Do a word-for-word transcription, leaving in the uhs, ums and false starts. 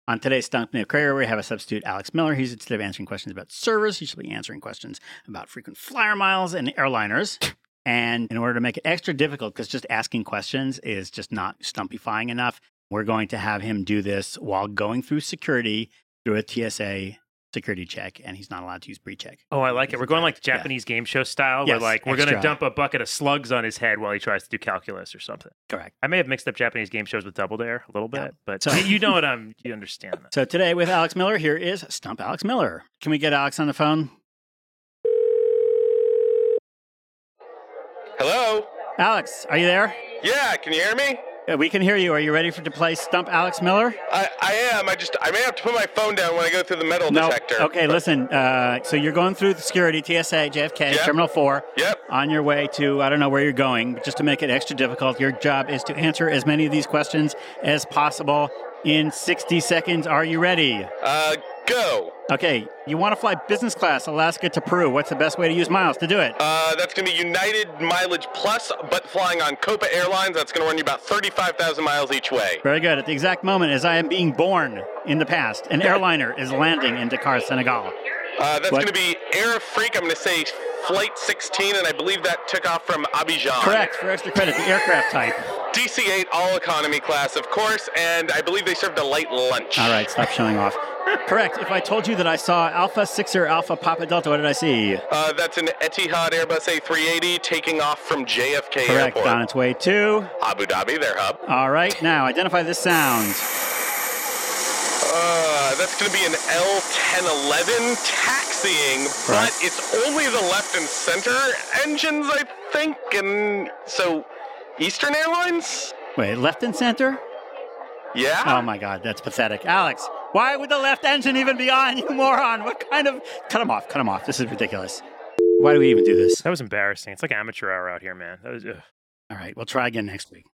On today's Stump New Career, we have a substitute, Alex Miller. He's instead of answering questions about servers, he should be answering questions about frequent flyer miles and airliners. And in order to make it extra difficult, because just asking questions is just not stumpifying enough, we're going to have him do this while going through security through a T S A security check, and he's not allowed to use pre-check. Oh, I like it. We're going like Japanese yeah. game show style, yes, where like we're going to extra. dump a bucket of slugs on his head while he tries to do calculus or something. Correct. I may have mixed up Japanese game shows with Double Dare a little bit, yeah. but so, you know what I'm, you understand that. So today with Alex Miller, here is Stump Alex Miller. Can we get Alex on the phone? Hello? Alex, are you there? Yeah, can you hear me? We can hear you. Are you ready for to play Stump Alex Miller? I, I am. I just I may have to put my phone down when I go through the metal no. detector. Okay, but... listen. Uh, so you're going through the security, T S A, J F K, yep. Terminal four. Yep. On your way to, I don't know where you're going, but just to make it extra difficult, your job is to answer as many of these questions as possible in sixty seconds. Are you ready? Uh, go. Okay, you want to fly business class, Alaska to Peru. What's the best way to use miles to do it? Uh, that's going to be United Mileage Plus, but flying on Copa Airlines. That's going to run you about thirty-five thousand miles each way. Very good. At the exact moment as I am being born in the past, an airliner is landing in Dakar, Senegal. Uh, that's what? going to be Air Freak. I'm going to say Flight sixteen, and I believe that took off from Abidjan. Correct. For extra credit, the aircraft type. D C eight all economy class, of course, and I believe they served a light lunch. All right, stop showing off. Correct. If I told you that I saw Alpha Sixer Alpha Papa Delta, what did I see? Uh, that's an Etihad Airbus A three eighty taking off from J F K Correct. Airport. On its way to Abu Dhabi, their hub. All right. Now, identify this sound. Uh, that's going to be an L ten eleven taxiing, but right. it's only the left and center engines, I think, and so Eastern Airlines? Wait, left and center? Yeah? Oh my God, that's pathetic. Alex, why would the left engine even be on, you moron? What kind of... Cut him off, cut him off. This is ridiculous. Why do we even do this? That was embarrassing. It's like amateur hour out here, man. That was... Ugh. All right, we'll try again next week.